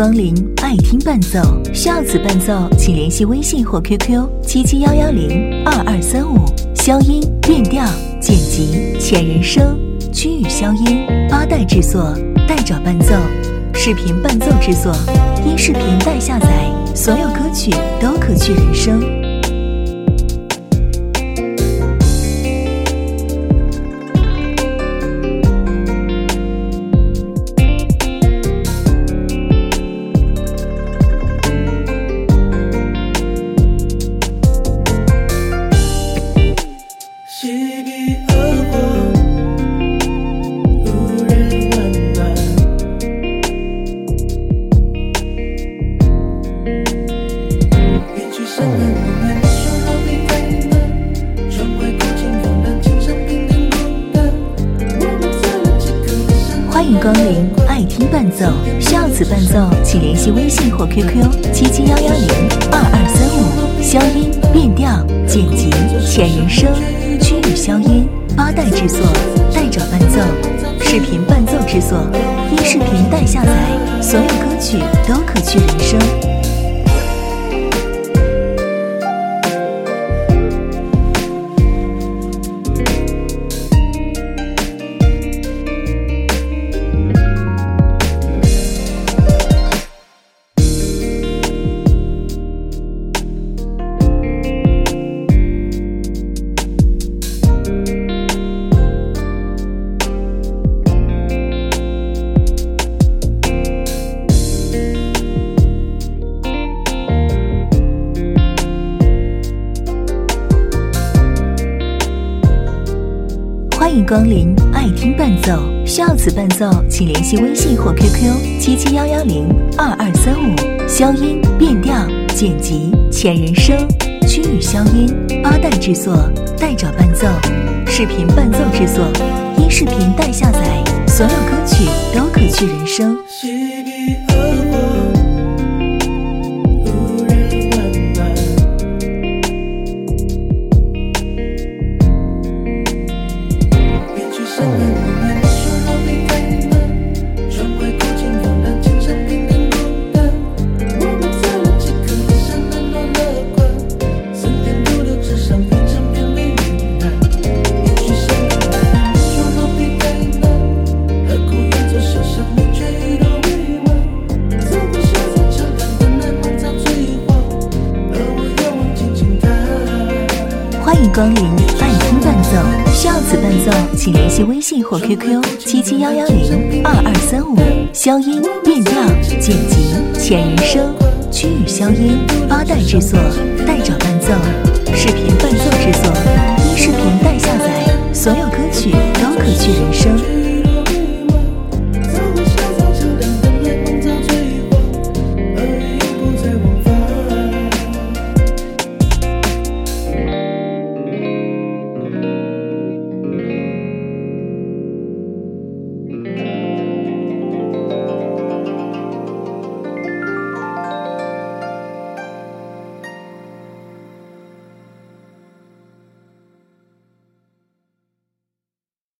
光临爱听伴奏，需要此伴奏请联系微信或 QQ 771102235。消音、变调、剪辑、前人声、区域消音，八代制作，代找伴奏，视频伴奏制作，音视频代下载，所有歌曲都可去人声。欢迎光临爱听伴奏，需要此伴奏请联系微信或 QQ 771102235。消音、变调、剪辑、前人声、区域消音，八代制作，代找伴奏，视频伴奏制作，音视频代下载，所有歌曲都可去人声。欢迎光临爱听伴奏，需要此伴奏请联系微信或 QQ 771102235。消音、变调、剪辑、前人声、区域消音，八代制作，代找伴奏，视频伴奏制作，音视频代下载，所有歌曲都可去人声。欢迎光临爱听伴奏，需要此伴奏请联系微信或 QQ 771102235。消音、变调、剪辑、前人声、区域消音，八代制作，代找伴奏，视频伴奏制作，音视频代下载，所有歌曲都可去人声。